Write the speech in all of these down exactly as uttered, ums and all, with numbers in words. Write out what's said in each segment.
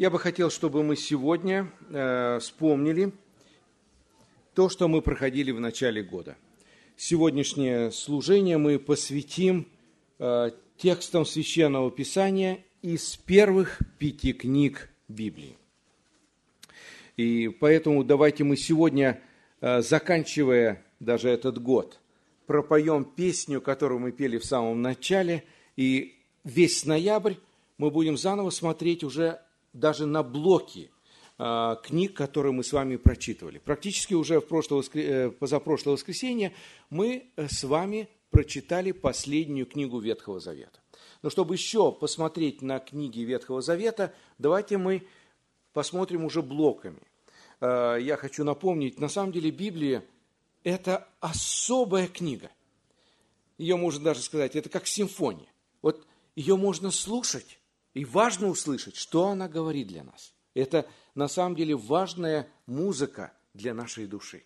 Я бы хотел, чтобы мы сегодня э, вспомнили то, что мы проходили в начале года. Сегодняшнее служение мы посвятим э, текстам Священного Писания из первых пяти книг Библии. И поэтому давайте мы сегодня, э, заканчивая даже этот год, пропоем песню, которую мы пели в самом начале, и весь ноябрь мы будем заново смотреть уже даже на блоки э, книг, которые мы с вами прочитывали. Практически уже в прошлое, воскр... позапрошлое воскресенье мы с вами прочитали последнюю книгу Ветхого Завета. Но чтобы еще посмотреть на книги Ветхого Завета, давайте мы посмотрим уже блоками. Э, я хочу напомнить, на самом деле Библия – это особая книга. Ее можно даже сказать, это как симфония. Вот ее можно слушать, и важно услышать, что она говорит для нас. Это на самом деле важная музыка для нашей души.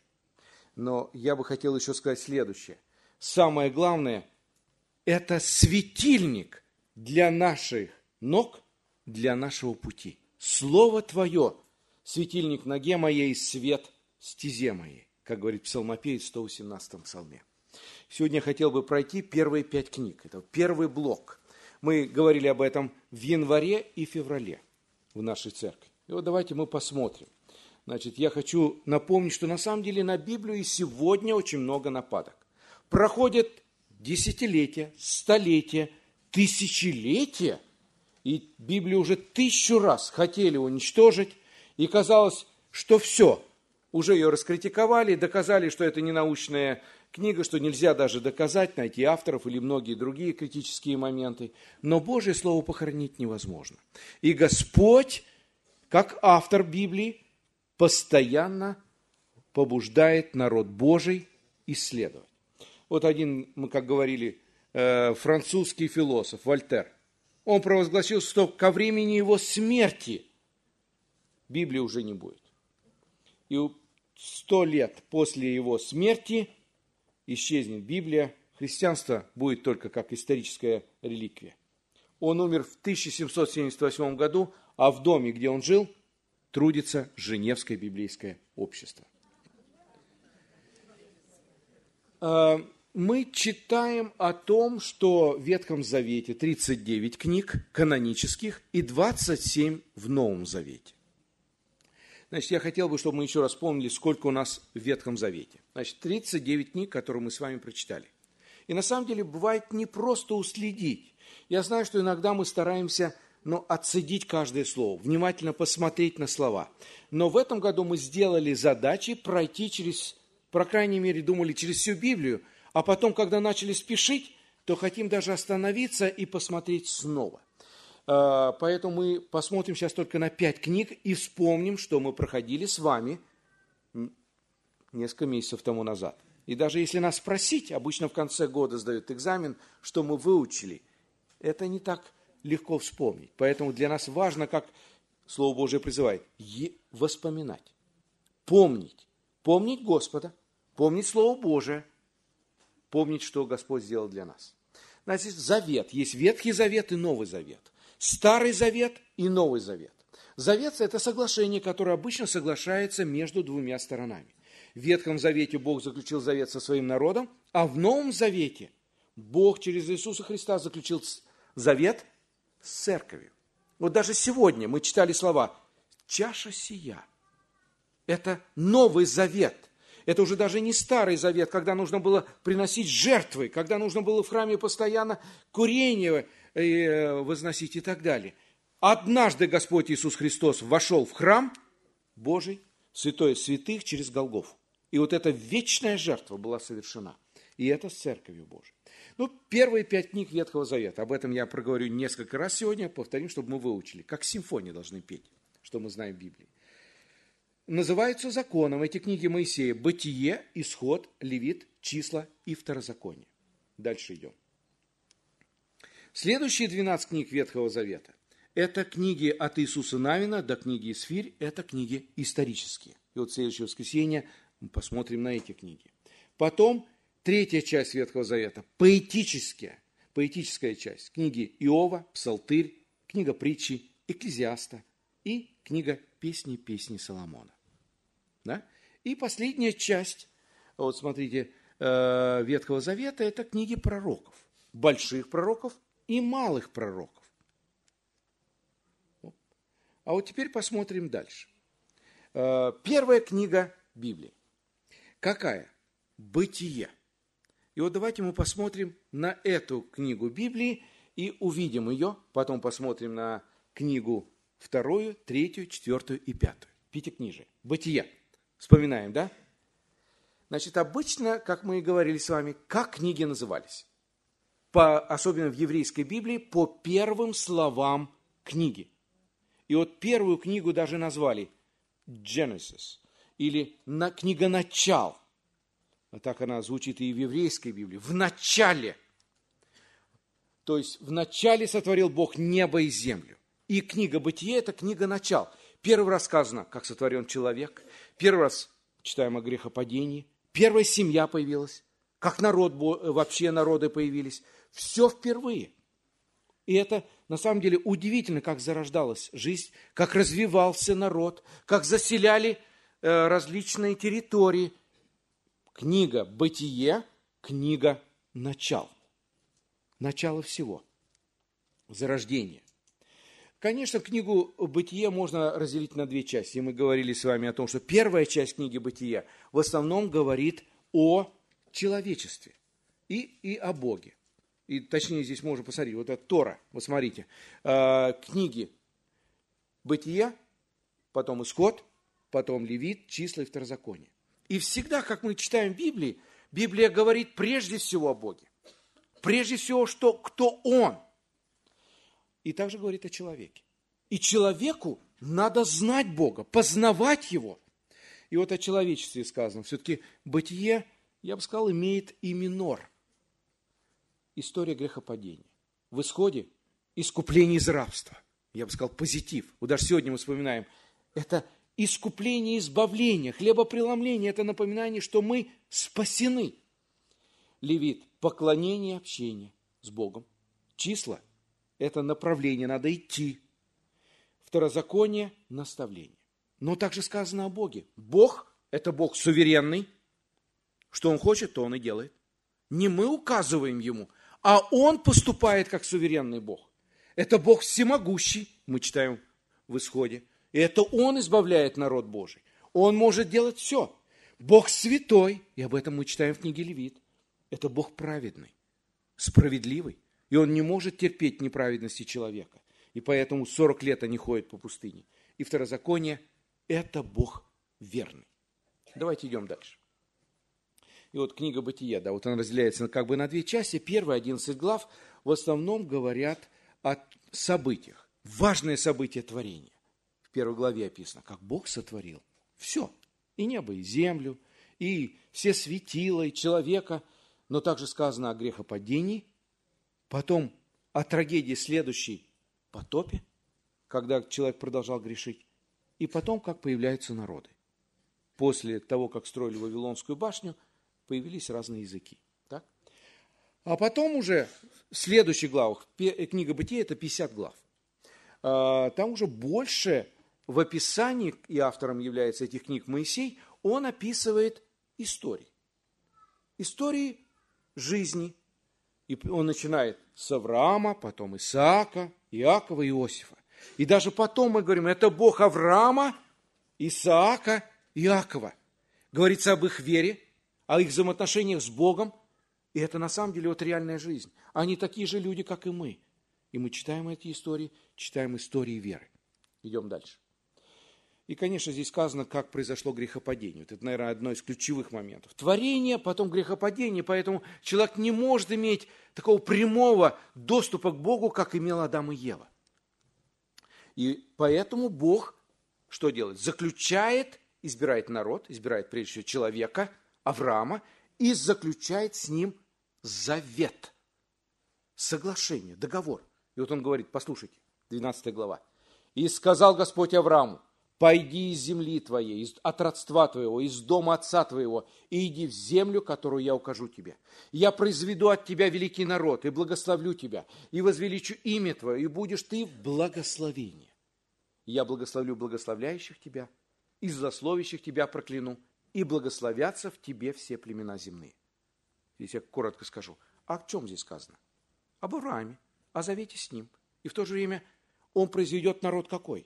Но я бы хотел еще сказать следующее. Самое главное, это светильник для наших ног, для нашего пути. Слово Твое, светильник ноге моей, свет стезе моей, как говорит псалмопевец в сто восемнадцатом псалме. Сегодня я хотел бы пройти первые пять книг. Это первый блок. Мы говорили об этом в январе и феврале в нашей церкви. И вот давайте мы посмотрим. Значит, я хочу напомнить, что на самом деле на Библию и сегодня очень много нападок. Проходят десятилетия, столетия, тысячелетия, и Библию уже тысячу раз хотели уничтожить, и казалось, что все, уже ее раскритиковали, доказали, что это не научная книга, что нельзя даже доказать, найти авторов или многие другие критические моменты. Но Божье Слово похоронить невозможно. И Господь, как автор Библии, постоянно побуждает народ Божий исследовать. Вот один, мы как говорили, французский философ Вольтер, он провозгласил, что ко времени его смерти Библии уже не будет. И сто лет после его смерти исчезнет Библия, христианство будет только как историческая реликвия. Он умер в тысяча семьсот семьдесят восьмом году, а в доме, где он жил, трудится Женевское библейское общество. Мы читаем о том, что в Ветхом Завете тридцать девять книг канонических и двадцать семь в Новом Завете. Значит, я хотел бы, чтобы мы еще раз помнили, сколько у нас в Ветхом Завете. Значит, тридцать девять книг, которые мы с вами прочитали. И на самом деле бывает не просто уследить. Я знаю, что иногда мы стараемся, ну, отцедить каждое слово, внимательно посмотреть на слова. Но в этом году мы сделали задачи пройти через, по крайней мере, думали, через всю Библию, а потом, когда начали спешить, то хотим даже остановиться и посмотреть снова. Поэтому мы посмотрим сейчас только на пять книг и вспомним, что мы проходили с вами несколько месяцев тому назад. И даже если нас спросить, обычно в конце года сдают экзамен, что мы выучили, это не так легко вспомнить. Поэтому для нас важно, как Слово Божие призывает, воспоминать, помнить, помнить Господа, помнить Слово Божие, помнить, что Господь сделал для нас. Значит, завет. Есть Ветхий Завет и Новый Завет. Старый Завет и Новый Завет. Завет – это соглашение, которое обычно соглашается между двумя сторонами. В Ветхом Завете Бог заключил завет со своим народом, а в Новом Завете Бог через Иисуса Христа заключил завет с церковью. Вот даже сегодня мы читали слова «чаша сия». Это Новый Завет. Это уже даже не Старый Завет, когда нужно было приносить жертвы, когда нужно было в храме постоянно курение возносить и так далее. Однажды Господь Иисус Христос вошел в храм Божий, святое святых, через Голгофу. И вот эта вечная жертва была совершена. И это с Церковью Божией. Ну, первые пять книг Ветхого Завета. Об этом я проговорю несколько раз сегодня. Повторим, чтобы мы выучили. Как симфонии должны петь, что мы знаем в Библии. Называются законом эти книги Моисея: Бытие, Исход, Левит, Числа и Второзаконие. Дальше идем. Следующие двенадцать книг Ветхого Завета – это книги от Иисуса Навина до книги Исфирь, это книги исторические. И вот в следующее воскресенье мы посмотрим на эти книги. Потом третья часть Ветхого Завета – поэтическая, поэтическая часть. Книги Иова, Псалтырь, книга Притчи, Экклезиаста и книга «Песни, песни Соломона». Да? И последняя часть, вот смотрите, Ветхого Завета – это книги пророков, больших пророков и малых пророков. А вот теперь посмотрим дальше. Первая книга Библии. Какая? Бытие. И вот давайте мы посмотрим на эту книгу Библии и увидим ее, потом посмотрим на книгу вторую, третью, четвертую и пятую. Пятикнижие. Бытие. Вспоминаем, да? Значит, обычно, как мы и говорили с вами, как книги назывались? По, особенно в еврейской Библии, по первым словам книги. И вот первую книгу даже назвали Genesis, или на, книга «Начал». А так она звучит и в еврейской Библии. В начале. То есть в начале сотворил Бог небо и землю. И книга «Бытие» – это книга «Начал». Первый раз сказано, как сотворен человек. Первый раз читаем о грехопадении. Первая семья появилась. Как народ, вообще народы появились. Все впервые. И это на самом деле удивительно, как зарождалась жизнь, как развивался народ, как заселяли э, различные территории. Книга «Бытие», книга «Начал». Начало всего. Зарождение. Конечно, книгу «Бытие» можно разделить на две части. И мы говорили с вами о том, что первая часть книги «Бытия» в основном говорит о человечестве и, и о Боге. И точнее здесь можно посмотреть, вот это Тора, вот смотрите, э, книги «Бытие», потом «Исход», потом «Левит», «Числа» и «Второзаконие». И всегда, как мы читаем в Библии, Библия говорит прежде всего о Боге. Прежде всего, что, кто Он. И также говорит о человеке. И человеку надо знать Бога, познавать Его. И вот о человечестве сказано. Все-таки «Бытие», я бы сказал, имеет и минор. История грехопадения. В Исходе искупление из рабства. Я бы сказал, позитив. Вот даже сегодня мы вспоминаем. Это искупление, избавление, хлебопреломление. Это напоминание, что мы спасены. Левит – поклонение, общение с Богом. Числа – это направление, надо идти. Второзаконие – наставление. Но также сказано о Боге. Бог – это Бог суверенный. Что Он хочет, то Он и делает. Не мы указываем Ему, а Он поступает как суверенный Бог. Это Бог всемогущий, мы читаем в Исходе. И это Он избавляет народ Божий. Он может делать все. Бог святой, и об этом мы читаем в книге Левит. Это Бог праведный, справедливый. И Он не может терпеть неправедности человека. И поэтому сорок лет они ходят по пустыне. И Второзаконие – это Бог верный. Давайте идем дальше. И вот книга «Бытия», да, вот она разделяется как бы на две части. Первые одиннадцать глав в основном говорят о событиях. Важное событие творения. В первой главе описано, как Бог сотворил все. И небо, и землю, и все светила, и человека. Но также сказано о грехопадении. Потом о трагедии следующей потопе, когда человек продолжал грешить. И потом, как появляются народы. После того, как строили Вавилонскую башню, появились разные языки. Так? А потом уже в следующих главах, книга «Бытия» – это пятьдесят глав. Там уже больше в описании, и автором является этих книг Моисей, он описывает истории. Истории жизни. И он начинает с Авраама, потом Исаака, Иакова и Иосифа. И даже потом мы говорим, это Бог Авраама, Исаака, Иакова. Говорится об их вере, о их взаимоотношениях с Богом. И это на самом деле вот реальная жизнь. Они такие же люди, как и мы. И мы читаем эти истории, читаем истории веры. Идем дальше. И, конечно, здесь сказано, как произошло грехопадение. Вот это, наверное, одно из ключевых моментов. Творение, потом грехопадение, поэтому человек не может иметь такого прямого доступа к Богу, как имел Адам и Ева. И поэтому Бог что делает? Заключает, избирает народ, избирает прежде всего человека, Авраама, и заключает с ним завет, соглашение, договор. И вот он говорит, послушайте, двенадцатая глава. «И сказал Господь Аврааму, пойди из земли твоей, из, от родства твоего, из дома отца твоего, и иди в землю, которую я укажу тебе. Я произведу от тебя великий народ, и благословлю тебя, и возвеличу имя твое, и будешь ты в благословении. Я благословлю благословляющих тебя, и злословящих тебя прокляну, и благословятся в тебе все племена земные. Здесь я коротко скажу. А о чем здесь сказано? Об Аврааме, о завете с ним. И в то же время он произведет народ какой?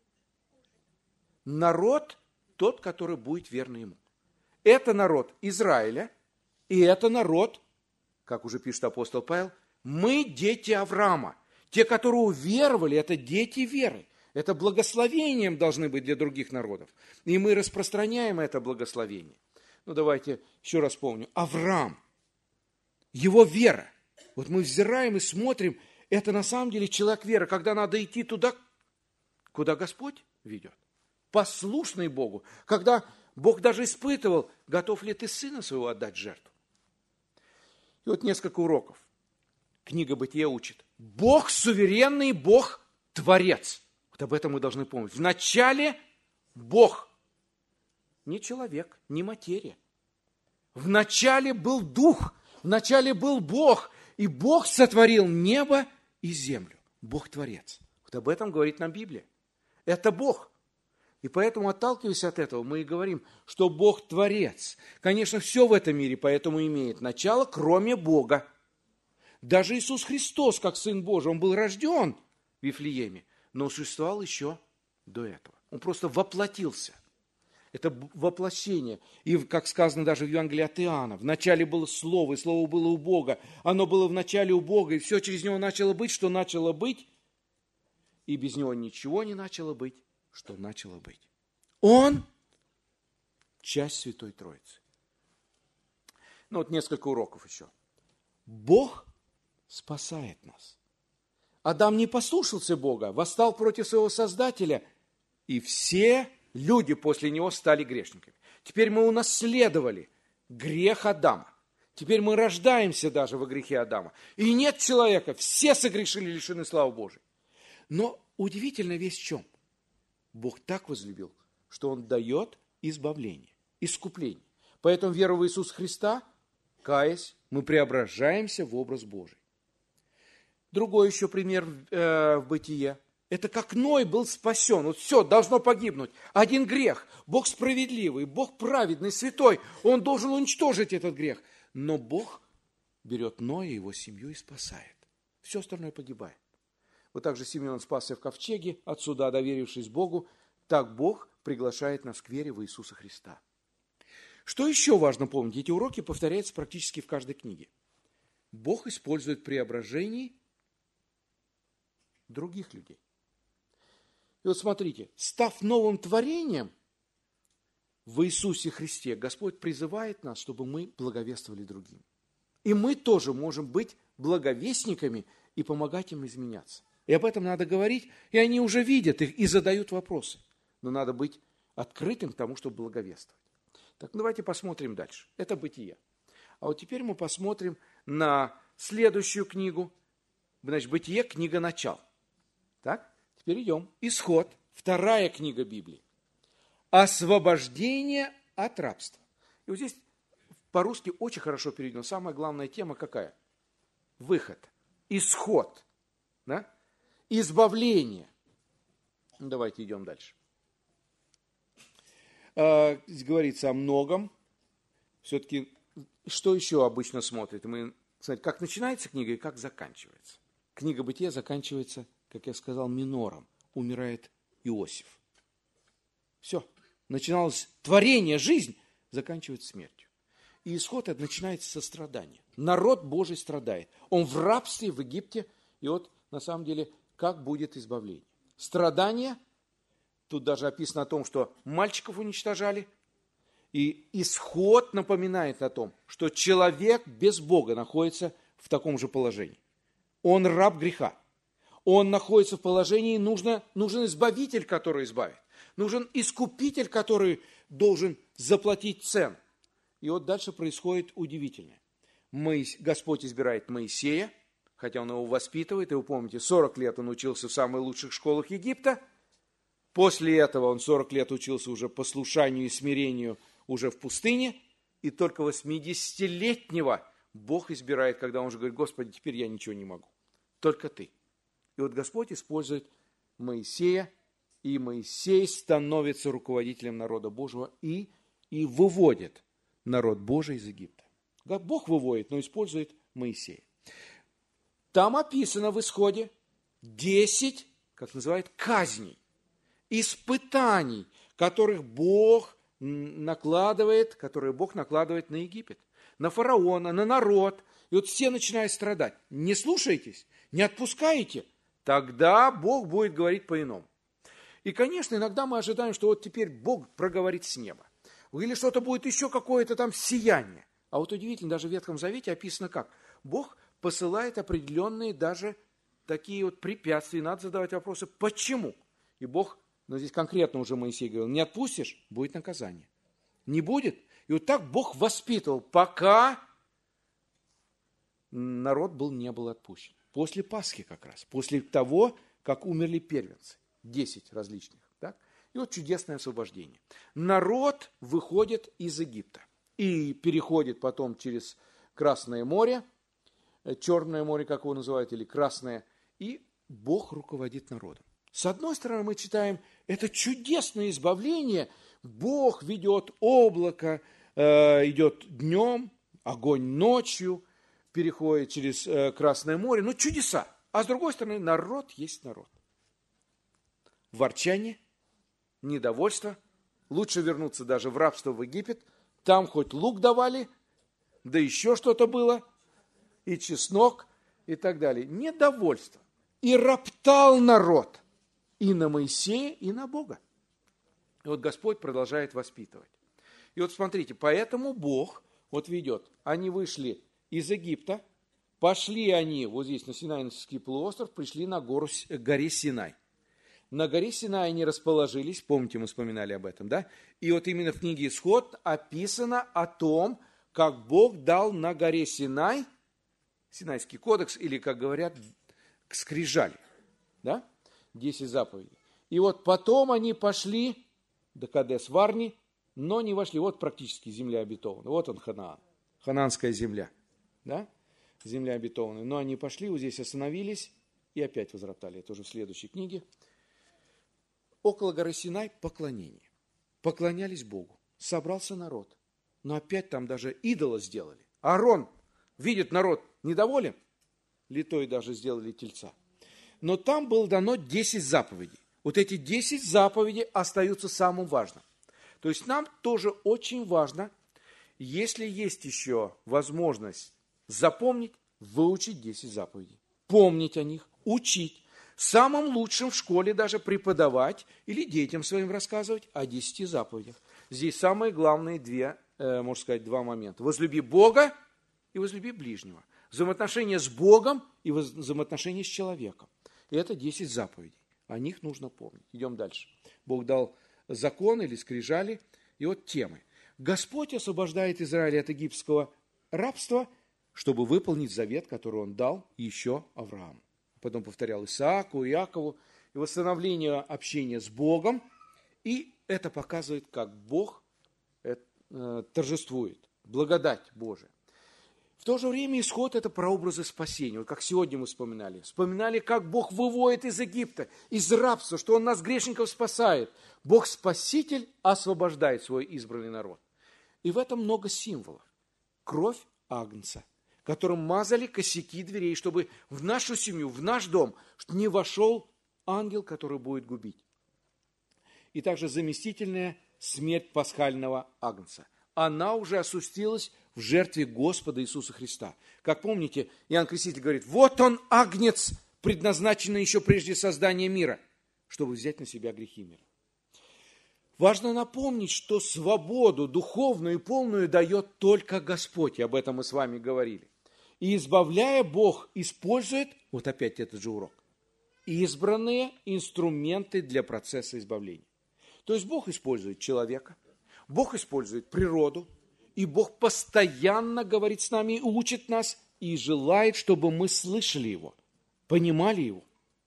Народ тот, который будет верный ему. Это народ Израиля, и это народ, как уже пишет апостол Павел, мы дети Авраама. Те, которые уверовали, это дети веры. Это благословением должны быть для других народов. И мы распространяем это благословение. Ну, давайте еще раз помню. Авраам, его вера. Вот мы взираем и смотрим, это на самом деле человек веры, когда надо идти туда, куда Господь ведет. Послушный Богу. Когда Бог даже испытывал, готов ли ты сына своего отдать в жертву. И вот несколько уроков. Книга Бытия учит. Бог суверенный, Бог творец. Вот об этом мы должны помнить. Вначале Бог, не человек, не материя. Вначале был Дух, вначале был Бог, и Бог сотворил небо и землю. Бог творец. Вот об этом говорит нам Библия. Это Бог. И поэтому, отталкиваясь от этого, мы и говорим, что Бог творец. Конечно, все в этом мире поэтому имеет начало, кроме Бога. Даже Иисус Христос, как Сын Божий, Он был рожден в Вифлееме, но существовал еще до этого. Он просто воплотился. Это воплощение. И, как сказано даже в Евангелии от Иоанна, вначале было Слово, и Слово было у Бога. Оно было вначале у Бога, и все через Него начало быть, что начало быть. И без Него ничего не начало быть, что начало быть. Он – часть Святой Троицы. Ну вот несколько уроков еще. Бог спасает нас. Адам не послушался Бога, восстал против своего Создателя, и все люди после него стали грешниками. Теперь мы унаследовали грех Адама. Теперь мы рождаемся даже во грехе Адама. И нет человека, все согрешили, лишены славы Божией. Но удивительная вещь в чем? Бог так возлюбил, что Он дает избавление, искупление. Поэтому, веруя в Иисуса Христа, каясь, мы преображаемся в образ Божий. Другой еще пример э, в Бытие. Это как Ной был спасен. Вот все, должно погибнуть. Один грех. Бог справедливый, Бог праведный, святой. Он должен уничтожить этот грех. Но Бог берет Ноя и его семью и спасает. Все остальное погибает. Вот так же Симеон спасся в ковчеге, от суда доверившись Богу. Так Бог приглашает нас к вере в Иисуса Христа. Что еще важно помнить? Эти уроки повторяются практически в каждой книге. Бог использует преображение других людей. И вот смотрите, став новым творением в Иисусе Христе, Господь призывает нас, чтобы мы благовествовали другим. И мы тоже можем быть благовестниками и помогать им изменяться. И об этом надо говорить, и они уже видят их и задают вопросы. Но надо быть открытым к тому, чтобы благовествовать. Так, давайте посмотрим дальше. Это Бытие. А вот теперь мы посмотрим на следующую книгу. Значит, Бытие, книга начал. Так, теперь идем. Исход, вторая книга Библии. Освобождение от рабства. И вот здесь по-русски очень хорошо переведено. Самая главная тема какая? Выход, исход, да? Избавление. Ну, давайте идем дальше. А, здесь говорится о многом. Все-таки, что еще обычно смотрят? Мы, смотрите, как начинается книга и как заканчивается. Книга Бытия заканчивается, как я сказал, минором. Умирает Иосиф. Все. Начиналось творение, жизнь, заканчивается смертью. И исход это начинается со страдания. Народ Божий страдает. Он в рабстве в Египте. И вот, на самом деле, как будет избавление. Страдания, тут даже описано о том, что мальчиков уничтожали. И исход напоминает о том, что человек без Бога находится в таком же положении. Он раб греха. Он находится в положении, нужно, нужен избавитель, который избавит. Нужен искупитель, который должен заплатить цену. И вот дальше происходит удивительное. Моис... Господь избирает Моисея, хотя он его воспитывает. И вы помните, сорок лет он учился в самых лучших школах Египта. После этого он сорок лет учился уже послушанию и смирению уже в пустыне. И только восьмидесятилетнего Бог избирает, когда он уже говорит: Господи, теперь я ничего не могу. Только ты. И вот Господь использует Моисея и Моисей становится руководителем народа Божьего и, и выводит народ Божий из Египта. Бог выводит, но использует Моисея. Там описано в Исходе десять, как называют, казней, испытаний, которых Бог накладывает, которые Бог накладывает на Египет, на фараона, на народ. И вот все начинают страдать. Не слушаетесь, не отпускаете, тогда Бог будет говорить по-иному. И, конечно, иногда мы ожидаем, что вот теперь Бог проговорит с неба. Или что-то будет еще какое-то там сияние. А вот удивительно, даже в Ветхом Завете описано как. Бог посылает определенные даже такие вот препятствия. Надо задавать вопросы, почему? И Бог, ну здесь конкретно уже Моисей говорил, не отпустишь, будет наказание. Не будет. И вот так Бог воспитывал, пока народ был, не был отпущен. После Пасхи как раз, после того, как умерли первенцы. Десять различных. Так? И вот чудесное освобождение. Народ выходит из Египта и переходит потом через Красное море, Черное море, как его называют, или Красное, и Бог руководит народом. С одной стороны, мы читаем, это чудесное избавление, Бог ведет облако, э, идет днем, огонь ночью, переходит через э, Красное море, ну чудеса. А с другой стороны, народ есть народ. Ворчание, недовольство, лучше вернуться даже в рабство в Египет, там хоть лук давали, да еще что-то было, и чеснок, и так далее. Недовольство. И роптал народ и на Моисея, и на Бога. И вот Господь продолжает воспитывать. И вот смотрите, поэтому Бог вот ведет. Они вышли из Египта, пошли они вот здесь на Синайский полуостров, пришли на гору, горе Синай. На горе Синай они расположились, помните, мы вспоминали об этом, да? И вот именно в книге Исход описано о том, как Бог дал на горе Синай, Синайский кодекс, или, как говорят, скрижали, да? Десять заповедей. И вот потом они пошли до Кадес-Варни, но не вошли. Вот практически земля обетованная. Вот он, Ханаан. Ханаанская земля, да? Земля обетованная. Но они пошли, вот здесь остановились и опять возвратали. Это уже в следующей книге. Около горы Синай поклонение. Поклонялись Богу. Собрался народ. Но опять там даже идола сделали. Аарон видит, народ недоволен. Литой даже сделали тельца. Но там было дано десять заповедей. Вот эти десять заповедей остаются самым важным. То есть нам тоже очень важно, если есть еще возможность запомнить, выучить десять заповедей. Помнить о них, учить. Самым лучшим в школе даже преподавать или детям своим рассказывать о десяти заповедях. Здесь самые главные две, э, можно сказать, два момента. Возлюби Бога и возлюби ближнего. Взаимоотношения с Богом и взаимоотношения с человеком. И это десять заповедей. О них нужно помнить. Идем дальше. Бог дал закон или скрижали. И вот темы. Господь освобождает Израиль от египетского рабства, чтобы выполнить завет, который Он дал еще Аврааму. Потом повторял Исааку, Иакову. И восстановление общения с Богом. И это показывает, как Бог торжествует. Благодать Божия. В то же время Исход – это прообразы спасения. Вот как сегодня мы вспоминали. Вспоминали, как Бог выводит из Египта, из рабства, что Он нас, грешников, спасает. Бог-спаситель освобождает свой избранный народ. И в этом много символов. Кровь агнца, которым мазали косяки дверей, чтобы в нашу семью, в наш дом не вошел ангел, который будет губить. И также заместительная смерть пасхального агнца. Она уже осуществилась в жертве Господа Иисуса Христа. Как помните, Иоанн Креститель говорит, вот он, агнец, предназначенный еще прежде создания мира, чтобы взять на себя грехи мира. Важно напомнить, что свободу духовную и полную дает только Господь, и об этом мы с вами говорили. И избавляя, Бог использует, вот опять этот же урок, избранные инструменты для процесса избавления. То есть Бог использует человека, Бог использует природу, и Бог постоянно говорит с нами, учит нас, и желает, чтобы мы слышали Его, понимали Его.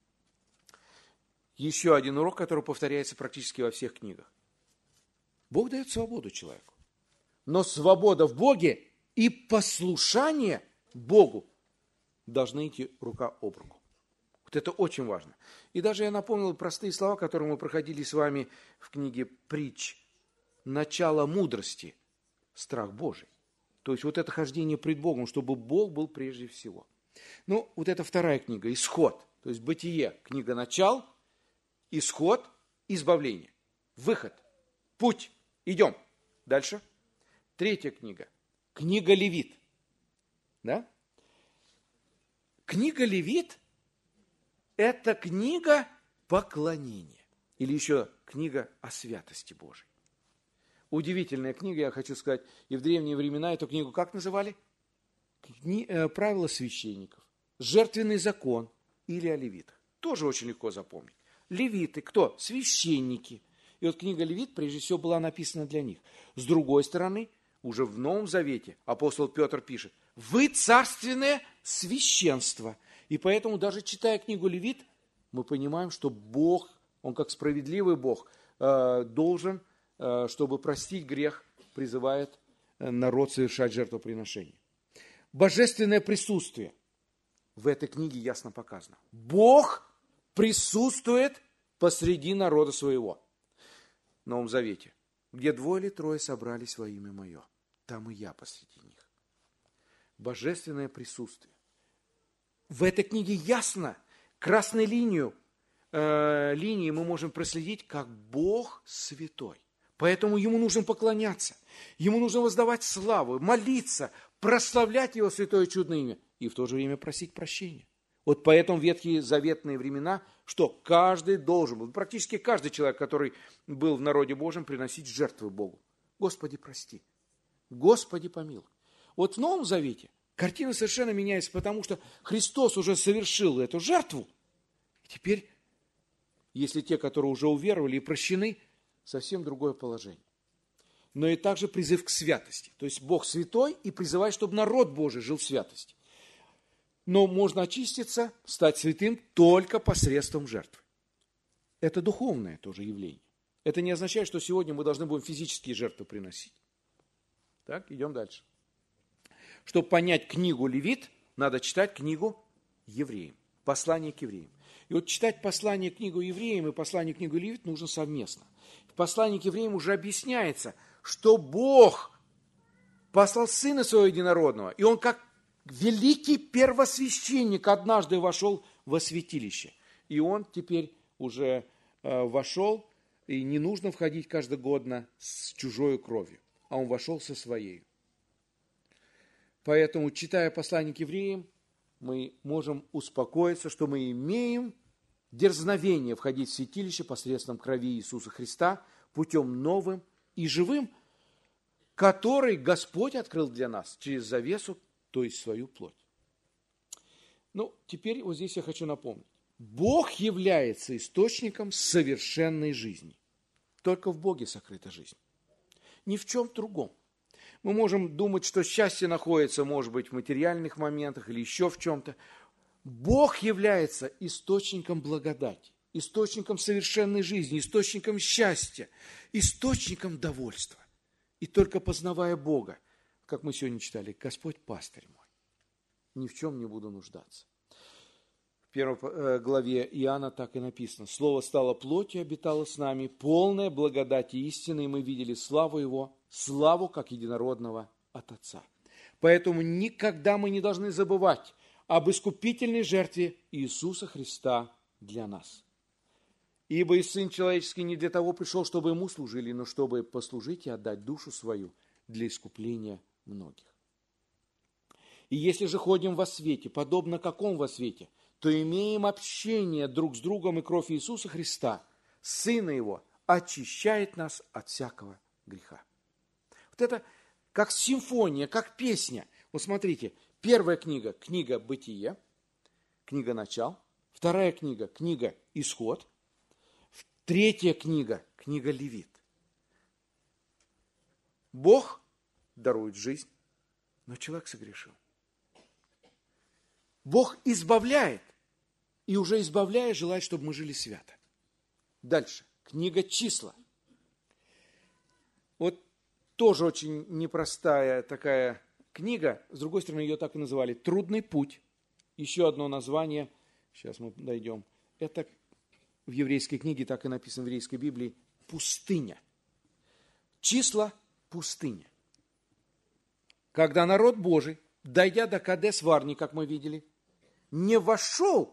Еще один урок, который повторяется практически во всех книгах. Бог дает свободу человеку, но свобода в Боге и послушание Богу должны идти рука об руку. Вот это очень важно. И даже я напомнил простые слова, которые мы проходили с вами в книге «Притч». Начало мудрости – страх Божий. То есть вот это хождение пред Богом, чтобы Бог был прежде всего. Ну, вот это вторая книга, исход. То есть бытие, книга начал, исход, избавление, выход, путь, идем. Дальше. Третья книга, книга Левит. Да? Книга Левит – это книга поклонения. Или еще книга о святости Божией. Удивительная книга, я хочу сказать. И в древние времена эту книгу как называли? Кни... Э, правила священников. Жертвенный закон или о левитах. Тоже очень легко запомнить. Левиты кто? Священники. И вот книга Левит, прежде всего, была написана для них. С другой стороны, уже в Новом Завете апостол Петр пишет: «Вы царственное священство». И поэтому, даже читая книгу Левит, мы понимаем, что Бог, Он как справедливый Бог, э, должен, э, чтобы простить грех, призывает народ совершать жертвоприношение. Божественное присутствие в этой книге ясно показано. Бог присутствует посреди народа своего. В Новом Завете. Где двое или трое собрались во имя Мое, там и я посреди них. Божественное присутствие. В этой книге ясно, красной линию, э, линии мы можем проследить, как Бог святой. Поэтому Ему нужно поклоняться, Ему нужно воздавать славу, молиться, прославлять Его святое чудное имя и в то же время просить прощения. Вот поэтому в ветхие заветные времена, что каждый должен был, практически каждый человек, который был в народе Божьем, приносить жертвы Богу. Господи, прости. Господи, помилуй. Вот в Новом Завете картина совершенно меняется, потому что Христос уже совершил эту жертву. И теперь, если те, которые уже уверовали и прощены, совсем другое положение. Но и также призыв к святости. То есть Бог святой и призывает, чтобы народ Божий жил в святости. Но можно очиститься, стать святым только посредством жертвы. Это духовное тоже явление. Это не означает, что сегодня мы должны будем физические жертвы приносить. Так, идем дальше. Чтобы понять книгу Левит, надо читать книгу Евреям, послание к евреям. И вот читать послание книгу Евреям и послание книгу Левит нужно совместно. В послании к евреям уже объясняется, что Бог послал Сына Своего Единородного, и Он как великий первосвященник однажды вошел во святилище. И Он теперь уже э, вошел, и не нужно входить каждогодно с чужой кровью, а Он вошел со своей. Поэтому, читая послание к евреям, мы можем успокоиться, что мы имеем дерзновение входить в святилище посредством крови Иисуса Христа путем новым и живым, который Господь открыл для нас через завесу, то есть свою плоть. Ну, теперь вот здесь я хочу напомнить. Бог является источником совершенной жизни. Только в Боге сокрыта жизнь. Ни в чем другом. Мы можем думать, что счастье находится, может быть, в материальных моментах или еще в чем-то. Бог является источником благодати, источником совершенной жизни, источником счастья, источником довольства. И только познавая Бога, как мы сегодня читали, Господь пастырь мой, ни в чем не буду нуждаться. В первой главе Иоанна так и написано: «Слово стало плотью, обитало с нами, полное благодати и истины, и мы видели славу Его, славу как единородного от Отца». Поэтому никогда мы не должны забывать об искупительной жертве Иисуса Христа для нас. «Ибо и Сын Человеческий не для того пришел, чтобы Ему служили, но чтобы послужить и отдать душу свою для искупления многих». И если же ходим во свете, подобно какому во свете, то имеем общение друг с другом, и кровь Иисуса Христа, Сына Его, очищает нас от всякого греха. Вот это как симфония, как песня. Вот смотрите, первая книга, книга Бытие, книга Начал, вторая книга, книга Исход, третья книга, книга Левит. Бог дарует жизнь, но человек согрешил. Бог избавляет, и уже избавляя, желает, чтобы мы жили свято. Дальше, книга Числа. Вот тоже очень непростая такая книга, с другой стороны, ее так и называли «Трудный путь». Еще одно название, сейчас мы дойдем, это в еврейской книге, так и написано в еврейской Библии, пустыня. Числа – пустыня. Когда народ Божий, дойдя до Кадес-Варни, как мы видели, не вошел,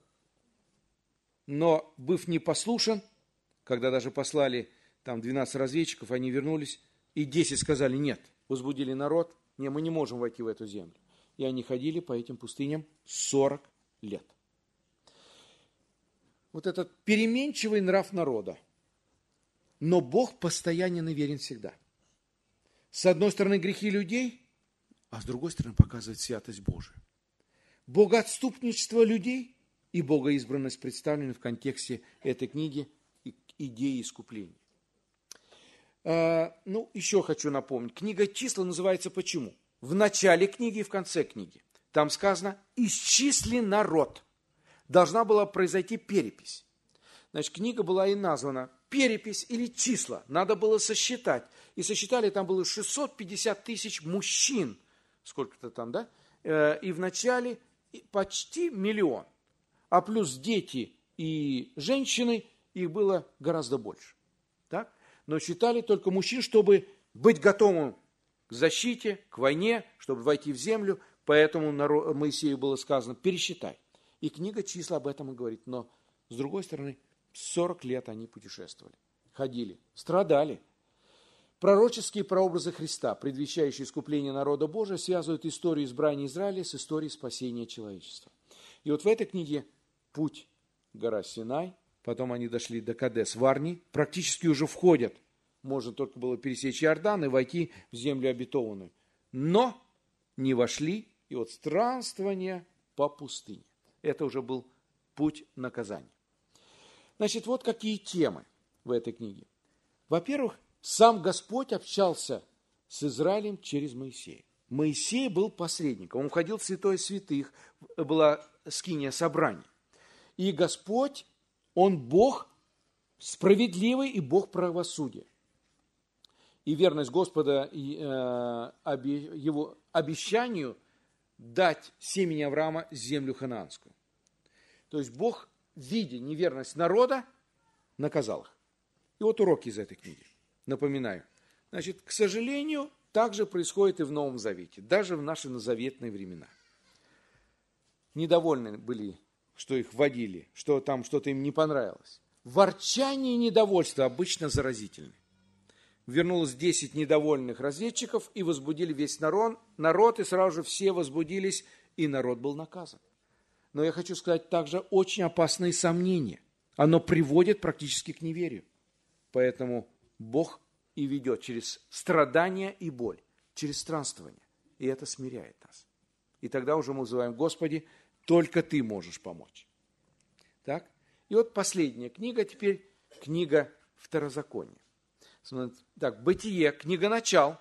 но, быв непослушен, когда даже послали там двенадцать разведчиков, они вернулись, и десять сказали нет, возбудили народ, не, мы не можем войти в эту землю. И они ходили по этим пустыням сорок лет. Вот этот переменчивый нрав народа. Но Бог постоянен и верен всегда. С одной стороны грехи людей, а с другой стороны показывает святость Божию. Богоотступничество людей и богоизбранность представлены в контексте этой книги идеи искупления. А, ну, еще хочу напомнить. Книга «Числа» называется почему? В начале книги и в конце книги. Там сказано «исчисли народ». Должна была произойти перепись. Значит, книга была и названа «Перепись» или «Числа». Надо было сосчитать. И сосчитали, там было шестьсот пятьдесят тысяч мужчин. Сколько-то там, да? И в начале почти миллион. А плюс дети и женщины, их было гораздо больше. Так? Но считали только мужчин, чтобы быть готовым к защите, к войне, чтобы войти в землю. Поэтому Моисею было сказано «пересчитай». И книга «Числа» об этом и говорит. Но, с другой стороны, сорок лет они путешествовали, ходили, страдали. Пророческие прообразы Христа, предвещающие искупление народа Божия, связывают историю избрания Израиля с историей спасения человечества. И вот в этой книге путь гора Синай, потом они дошли до Кадес-Варни, практически уже входят, можно только было пересечь Иордан и войти в землю обетованную. Но не вошли, и вот странствование по пустыне. Это уже был путь наказания. Значит, вот какие темы в этой книге. Во-первых, сам Господь общался с Израилем через Моисея. Моисей был посредником, он входил в святое святых, была скиния собрания. И Господь, Он Бог справедливый и Бог правосудия. И верность Господа и, э, обе, Его обещанию дать семени Авраама землю ханаанскую. То есть Бог, видя неверность народа, наказал их. И вот уроки из этой книги. Напоминаю. Значит, к сожалению, так же происходит и в Новом Завете, даже в наши новозаветные времена. Недовольны были, что их вводили, что там что-то им не понравилось. Ворчание и недовольство обычно заразительны. Вернулось десять недовольных разведчиков и возбудили весь народ, народ, и сразу же все возбудились, и народ был наказан. Но я хочу сказать также очень опасные сомнения. Оно приводит практически к неверию. Поэтому Бог и ведет через страдания и боль, через странствование. И это смиряет нас. И тогда уже мы вызываем: Господи, только Ты можешь помочь. Так? И вот последняя книга, теперь книга Второзакония. Так, Бытие, книга Начал,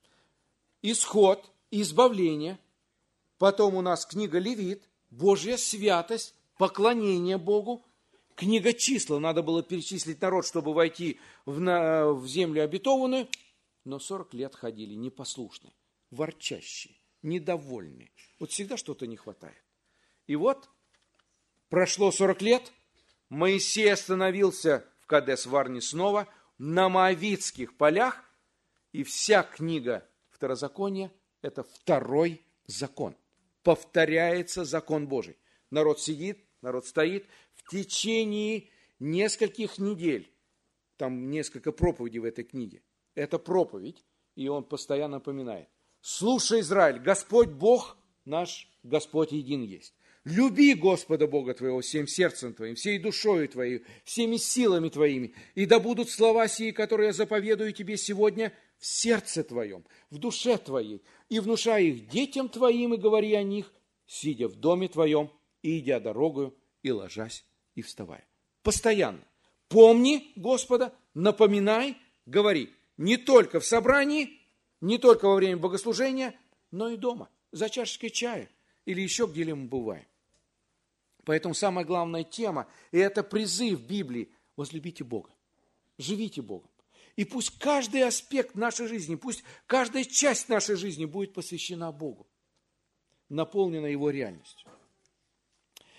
Исход, Избавление. Потом у нас книга Левит, Божья святость, поклонение Богу. Книга Числа, надо было перечислить народ, чтобы войти в, на, в землю обетованную. Но сорок лет ходили непослушные, ворчащие, недовольные. Вот всегда что-то не хватает. И вот прошло сорок лет, Моисей остановился в Кадес-Варне снова, на Моавитских полях, и вся книга Второзакония – это второй закон. Повторяется закон Божий. Народ сидит, народ стоит в течение нескольких недель. Там несколько проповедей в этой книге. Это проповедь, и он постоянно напоминает: слушай, Израиль, Господь Бог наш, Господь един есть. Люби Господа Бога твоего всем сердцем твоим, всей душою твоей, всеми силами твоими, и да будут слова сии, которые я заповедую тебе сегодня, в сердце твоем, в душе твоей, и внушай их детям твоим, и говори о них, сидя в доме твоем, и идя дорогою, и ложась, и вставая. Постоянно. Помни Господа, напоминай, говори. Не только в собрании, не только во время богослужения, но и дома, за чашечкой чая, или еще где-либо мы бываем. Поэтому самая главная тема, и это призыв Библии: возлюбите Бога, живите Богом. И пусть каждый аспект нашей жизни, пусть каждая часть нашей жизни будет посвящена Богу, наполнена Его реальностью.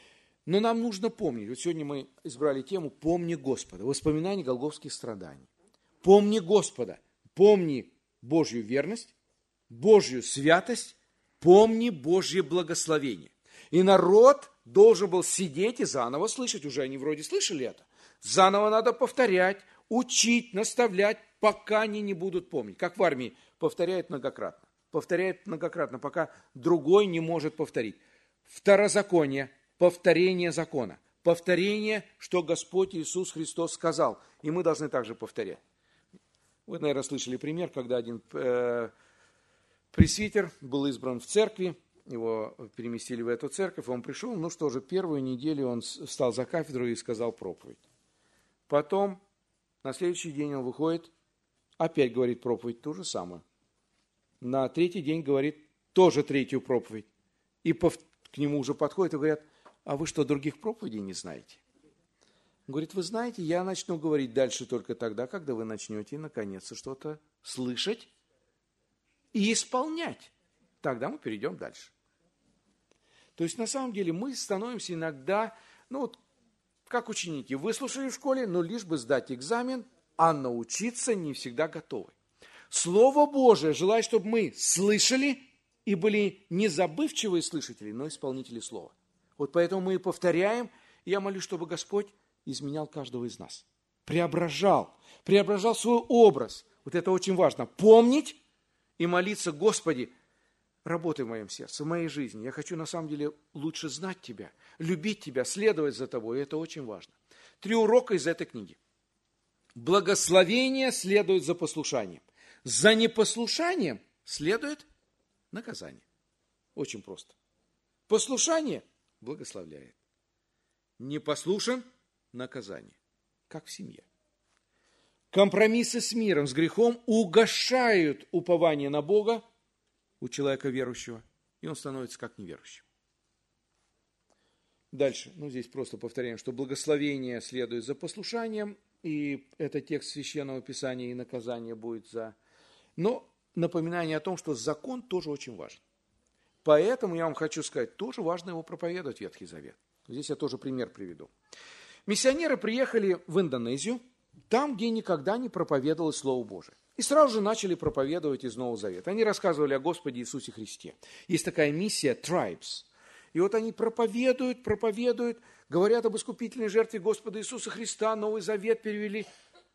Но нам нужно помнить, вот сегодня мы избрали тему «Помни Господа», воспоминания голгофских страданий. Помни Господа, помни Божью верность, Божью святость, помни Божье благословение. И народ должен был сидеть и заново слышать, уже они вроде слышали это. Заново надо повторять, учить, наставлять, пока они не будут помнить. Как в армии, повторяют многократно. Повторяют многократно, пока другой не может повторить. Второзаконие, повторение закона. Повторение, что Господь Иисус Христос сказал. И мы должны также повторять. Вы, наверное, слышали пример, когда один э, пресвитер был избран в церкви, его переместили в эту церковь, он пришел, ну что же, первую неделю он встал за кафедру и сказал проповедь. Потом, на следующий день он выходит, опять говорит проповедь, то же самое. На третий день говорит тоже третью проповедь. И пов... к нему уже подходят и говорят, а вы что, других проповедей не знаете? Он говорит, вы знаете, я начну говорить дальше только тогда, когда вы начнете наконец-то что-то слышать и исполнять. Тогда мы перейдем дальше. То есть, на самом деле, мы становимся иногда, ну вот, как ученики, выслушали в школе, но лишь бы сдать экзамен, а научиться не всегда готовы. Слово Божие желает, чтобы мы слышали и были не забывчивые слышатели, но исполнители слова. Вот поэтому мы и повторяем, и я молюсь, чтобы Господь изменял каждого из нас. Преображал, преображал свой образ. Вот это очень важно. Помнить и молиться, Господи, работай в моем сердце, в моей жизни. Я хочу на самом деле лучше знать Тебя, любить Тебя, следовать за Тобой. И это очень важно. Три урока из этой книги. Благословение следует за послушанием. За непослушанием следует наказание. Очень просто. Послушание благословляет. Непослушен – наказание. Как в семье. Компромиссы с миром, с грехом угошают упование на Бога у человека верующего, и он становится как неверующим. Дальше, ну здесь просто повторяем, что благословение следует за послушанием, и это текст Священного Писания, и наказание будет за... Но напоминание о том, что закон тоже очень важен. Поэтому я вам хочу сказать, тоже важно его проповедовать, Ветхий Завет. Здесь я тоже пример приведу. Миссионеры приехали в Индонезию, там, где никогда не проповедовалось Слово Божие. И сразу же начали проповедовать из Нового Завета. Они рассказывали о Господе Иисусе Христе. Есть такая миссия Tribes. И вот они проповедуют, проповедуют, говорят об искупительной жертве Господа Иисуса Христа, Новый Завет перевели.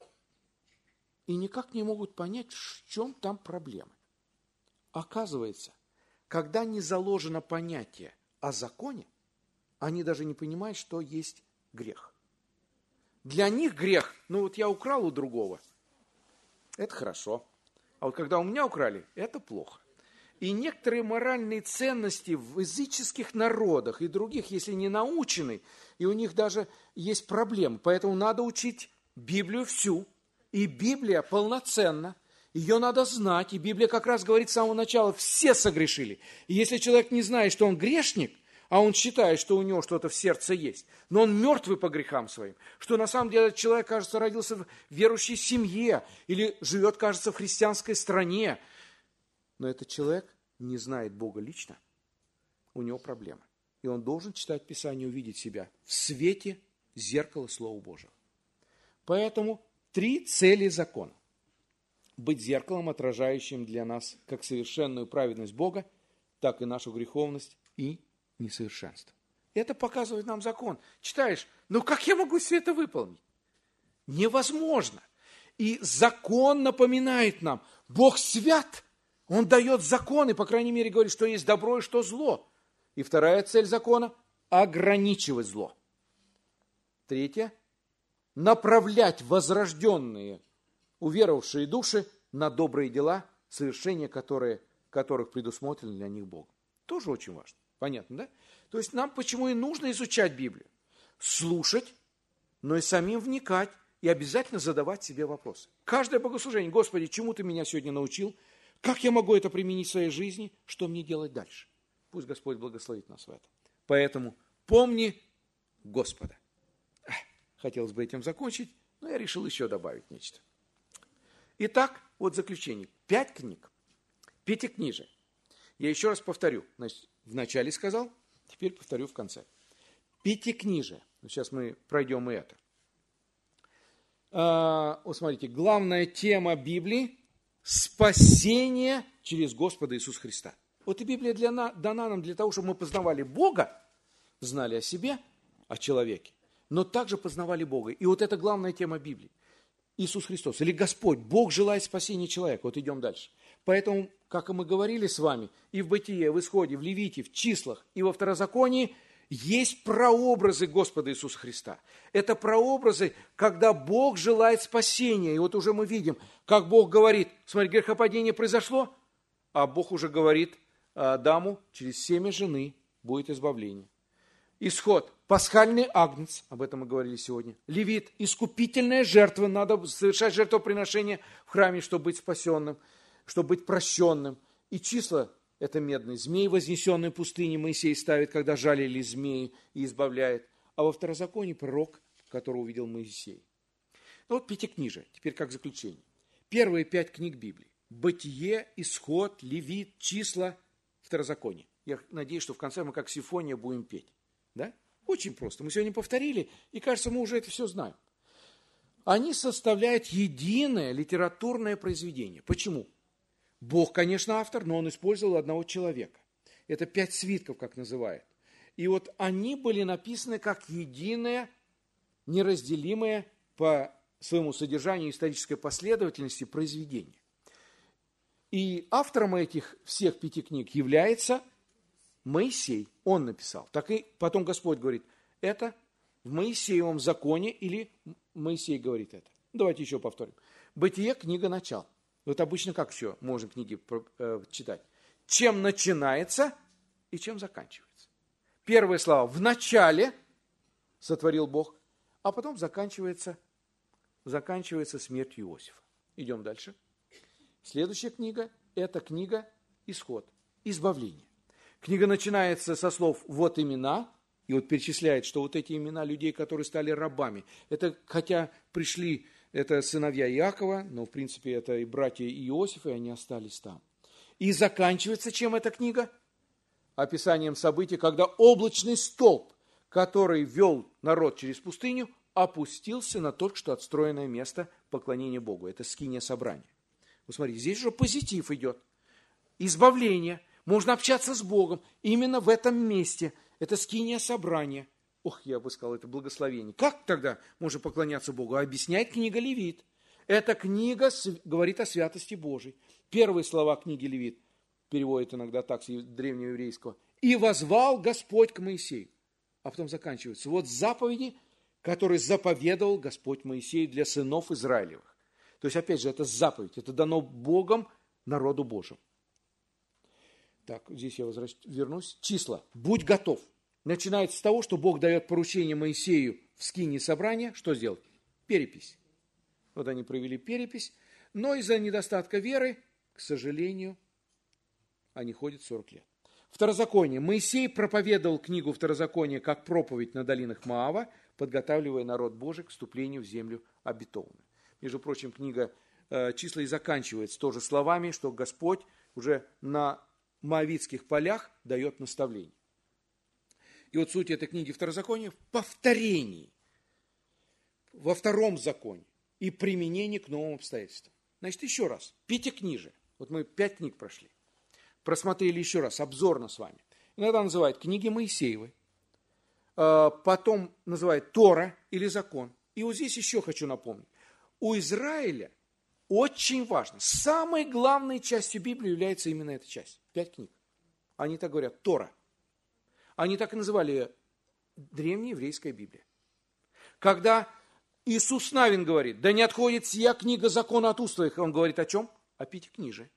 И никак не могут понять, в чем там проблемы. Оказывается, когда не заложено понятие о законе, они даже не понимают, что есть грех. Для них грех, ну вот я украл у другого, это хорошо. А вот когда у меня украли, это плохо. И некоторые моральные ценности в языческих народах и других, если не научены, и у них даже есть проблемы. Поэтому надо учить Библию всю. И Библия полноценна. Ее надо знать. И Библия как раз говорит с самого начала, все согрешили. И если человек не знает, что он грешник, а он считает, что у него что-то в сердце есть, но он мертвый по грехам своим, что на самом деле этот человек, кажется, родился в верующей семье или живет, кажется, в христианской стране, но этот человек не знает Бога лично, у него проблема. И он должен читать Писание, увидеть себя в свете зеркала Слова Божьего. Поэтому три цели закона. Быть зеркалом, отражающим для нас как совершенную праведность Бога, так и нашу греховность и несовершенство. Это показывает нам закон. Читаешь, ну как я могу все это выполнить? Невозможно. И закон напоминает нам, Бог свят, Он дает законы, по крайней мере говорит, что есть добро и что зло. И вторая цель закона – ограничивать зло. Третья – направлять возрожденные, уверовавшие души на добрые дела, совершение которые, которых предусмотрено для них Богом. Тоже очень важно. Понятно, да? То есть нам почему и нужно изучать Библию? Слушать, но и самим вникать, и обязательно задавать себе вопросы. Каждое богослужение, Господи, чему Ты меня сегодня научил? Как я могу это применить в своей жизни? Что мне делать дальше? Пусть Господь благословит нас в этом. Поэтому помни Господа. Хотелось бы этим закончить, но я решил еще добавить нечто. Итак, вот заключение. Пять книг, пятикнижие. Я еще раз повторю. Значит, вначале сказал, теперь повторю в конце. Пятикнижие. Сейчас мы пройдем и это. А, вот смотрите, главная тема Библии – спасение через Господа Иисуса Христа. Вот и Библия для на, дана нам для того, чтобы мы познавали Бога, знали о себе, о человеке, но также познавали Бога. И вот это главная тема Библии. Иисус Христос, или Господь, Бог желает спасения человека. Вот идем дальше. Поэтому, как и мы говорили с вами, и в Бытие, в Исходе, в Левите, в Числах, и во Второзаконии, есть прообразы Господа Иисуса Христа. Это прообразы, когда Бог желает спасения. И вот уже мы видим, как Бог говорит, смотри, грехопадение произошло, а Бог уже говорит Адаму, через семя жены будет избавление. Исход, пасхальный агнец, об этом мы говорили сегодня. Левит, искупительная жертва, надо совершать жертвоприношение в храме, чтобы быть спасенным, чтобы быть прощенным. И числа, это медный змей, вознесенный в пустыне, Моисей ставит, когда жалили змеи и избавляет. А во Второзаконии пророк, которого увидел Моисей. Ну вот пятикнижие, теперь как заключение. Первые пять книг Библии. Бытие, Исход, Левит, Числа, Второзаконие. Я надеюсь, что в конце мы как симфония будем петь. Да? Очень просто. Мы сегодня повторили, и кажется, мы уже это все знаем. Они составляют единое литературное произведение. Почему? Бог, конечно, автор, но он использовал одного человека. Это пять свитков, как называют. И вот они были написаны как единое, неразделимое по своему содержанию исторической последовательности произведение. И автором этих всех пяти книг является Моисей. Он написал. Так и потом Господь говорит, это в Моисеевом законе, или Моисей говорит это. Давайте еще повторим. Бытие, книга начал. Вот обычно как все можно книги э, читать? Чем начинается и чем заканчивается. Первые слова в начале сотворил Бог, а потом заканчивается, заканчивается смертью Иосифа. Идем дальше. Следующая книга – это книга Исход, избавление. Книга начинается со слов «вот имена», и вот перечисляет, что вот эти имена людей, которые стали рабами, это хотя пришли, это сыновья Иакова, но в принципе это и братья Иосифа, и они остались там. И заканчивается чем эта книга? Описанием событий, когда облачный столб, который вел народ через пустыню, опустился на только что отстроенное место поклонения Богу. Это скиния собрания. Вот смотрите, здесь уже позитив идет. Избавление. Можно общаться с Богом именно в этом месте. Это скиния собрания. Ох, я бы сказал, это благословение. Как тогда можно поклоняться Богу? Объясняет книга Левит. Эта книга говорит о святости Божией. Первые слова книги Левит переводят иногда так с древнееврейского. «И возвал Господь к Моисею». А потом заканчивается. Вот заповеди, которые заповедовал Господь Моисею для сынов Израилевых. То есть, опять же, это заповедь. Это дано Богом народу Божьему. Так, здесь я возвращ... вернусь. Числа. Будь готов. Начинается с того, что Бог дает поручение Моисею в скинии собрания. Что сделать? Перепись. Вот они провели перепись. Но из-за недостатка веры, к сожалению, они ходят сорок лет. Второзаконие. Моисей проповедовал книгу Второзакония как проповедь на долинах Моава, подготавливая народ Божий к вступлению в землю обетованную. Между прочим, книга э, «Числа» и заканчивается тоже словами, что Господь уже на моавитских полях дает наставление. И вот суть этой книги Второзакония в повторении, во втором законе и применении к новым обстоятельствам. Значит, еще раз, пятикнижие. Вот мы пять книг прошли. Просмотрели еще раз, обзорно с вами. Иногда называют книги Моисеевы, потом называют Тора или закон. И вот здесь еще хочу напомнить. У Израиля очень важно, самой главной частью Библии является именно эта часть. Пять книг. Они так говорят, Тора. Они так и называли древнееврейская Библия. Когда Иисус Навин говорит, да не отходит сия книга закона от уст твоих, он говорит о чем? О пятикнижии.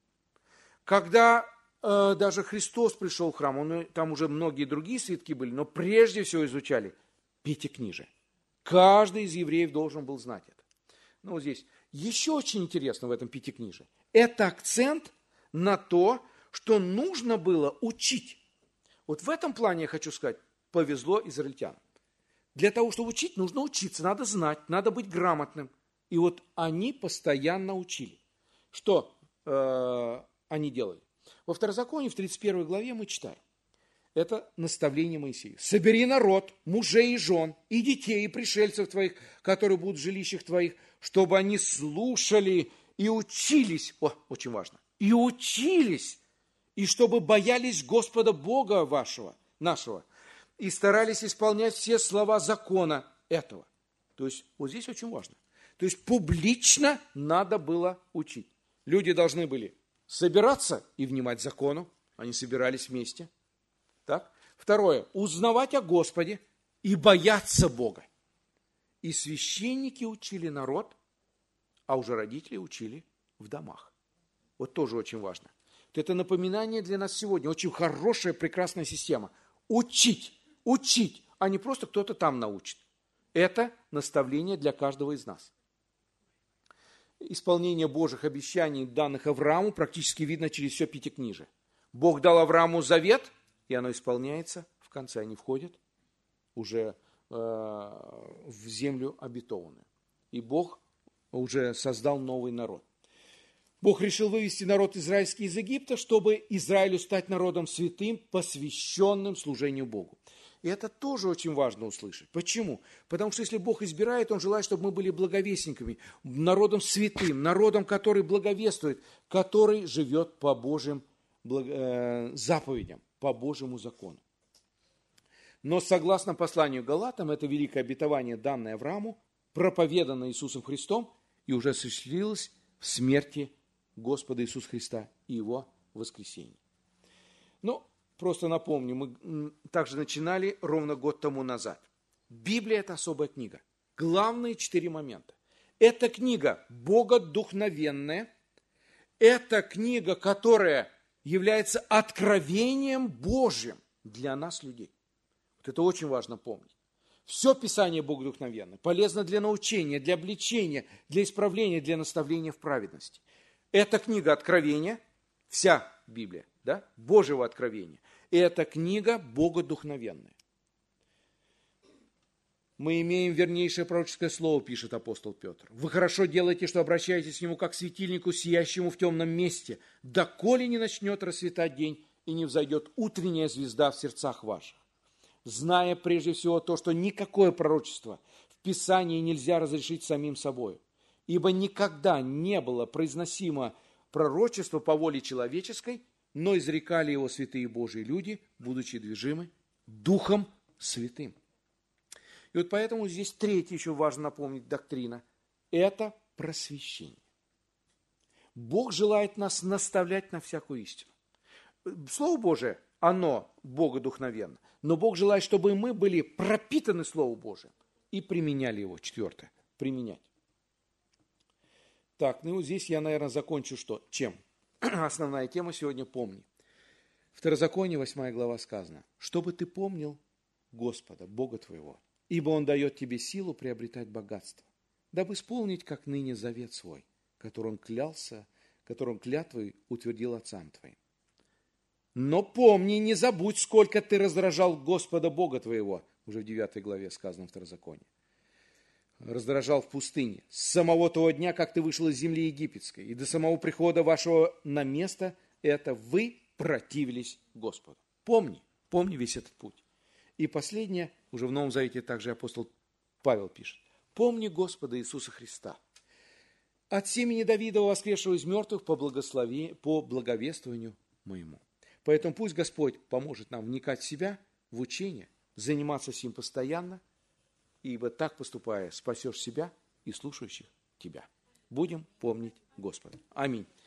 Когда э, даже Христос пришел в храм, он, там уже многие другие свитки были, но прежде всего изучали пятикнижие. Каждый из евреев должен был знать это. Ну, вот здесь еще очень интересно в этом пятикнижии. Это акцент на то, что нужно было учить. Вот в этом плане я хочу сказать, повезло израильтянам. Для того, чтобы учить, нужно учиться, надо знать, надо быть грамотным. И вот они постоянно учили. Что э, они делали? Во Второзаконии, в тридцать первой главе мы читаем. Это наставление Моисею. Собери народ, мужей и жен, и детей, и пришельцев твоих, которые будут в жилищах твоих, чтобы они слушали и учились. О, очень важно. И учились, и чтобы боялись Господа Бога вашего, нашего, и старались исполнять все слова закона этого. То есть, вот здесь очень важно. То есть, публично надо было учить. Люди должны были собираться и внимать закону. Они собирались вместе. Так? Второе. Узнавать о Господе и бояться Бога. И священники учили народ, а уже родители учили в домах. Вот тоже очень важно. Вот это напоминание для нас сегодня. Очень хорошая, прекрасная система. Учить, учить, а не просто кто-то там научит. Это наставление для каждого из нас. Исполнение Божьих обещаний, данных Аврааму, практически видно через все Пятикнижие. Бог дал Аврааму завет, и оно исполняется. В конце они входят уже э, в землю обетованную. И Бог уже создал новый народ. Бог решил вывести народ израильский из Египта, чтобы Израилю стать народом святым, посвященным служению Богу. И это тоже очень важно услышать. Почему? Потому что если Бог избирает, Он желает, чтобы мы были благовестниками, народом святым, народом, который благовествует, который живет по Божьим заповедям, по Божьему закону. Но согласно посланию Галатам, это великое обетование, данное Аврааму, проповедано Иисусом Христом и уже осуществилось в смерти Господа Иисуса Христа и Его воскресении. Ну, просто напомню, мы также начинали ровно год тому назад. Библия – это особая книга. Главные четыре момента. Это книга богодухновенная. Это книга, которая является откровением Божьим для нас, людей. Вот это очень важно помнить. Все Писание богодухновенно, полезно для научения, для обличения, для исправления, для наставления в праведности. Это книга откровения, вся Библия, да, Божьего откровения. И это книга богодухновенная. Мы имеем вернейшее пророческое слово, пишет апостол Петр. Вы хорошо делаете, что обращаетесь к нему как к светильнику, сиящему в темном месте, доколе не начнет расцветать день и не взойдет утренняя звезда в сердцах ваших. Зная прежде всего то, что никакое пророчество в Писании нельзя разрешить самим собой, ибо никогда не было произносимо пророчество по воле человеческой, но изрекали его святые Божьи люди, будучи движимы Духом Святым. И вот поэтому здесь третья еще важно напомнить доктрина. Это просвещение. Бог желает нас наставлять на всякую истину. Слово Божие, оно богодухновенно, но Бог желает, чтобы мы были пропитаны Словом Божиим и применяли его. Четвертое. Применять. Так, ну здесь я, наверное, закончу что? Чем? Основная тема сегодня помни. Второзаконие, восьмая глава сказано. Чтобы ты помнил Господа, Бога твоего, ибо Он дает тебе силу приобретать богатство, дабы исполнить, как ныне, завет свой, которым Он клялся, которым клятвой утвердил отцам твоим. Но помни, не забудь, сколько ты раздражал Господа Бога твоего, уже в девятой главе сказано в Второзаконии. Раздражал в пустыне, с самого того дня, как ты вышел из земли египетской, и до самого прихода вашего на место, это вы противились Господу. Помни, помни весь этот путь. И последнее, уже в Новом Завете также апостол Павел пишет. Помни Господа Иисуса Христа, от семени Давидова, воскресшего из мертвых, по, благослови, по благовествованию моему. Поэтому пусть Господь поможет нам вникать в себя, в учение, заниматься с ним постоянно, ибо так поступая, спасешь себя и слушающих тебя. Будем помнить Господа. Аминь.